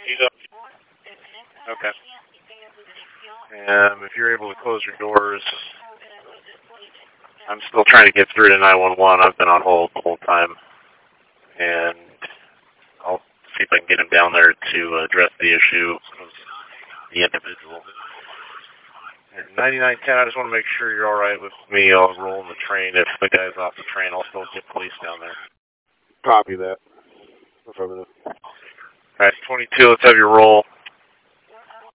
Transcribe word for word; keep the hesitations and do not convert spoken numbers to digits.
He's up. Okay. Um, if you're able to close your doors, I'm still trying to get through to nine one one. I've been on hold the whole time. And I'll see if I can get him down there to address the issue of the individual. ninety-nine ten, I just want to make sure you're all right with me. I'll roll in the train. If the guy's off the train, I'll still get police down there. Copy that. Affirmative. All right, twenty-two, let's have your roll.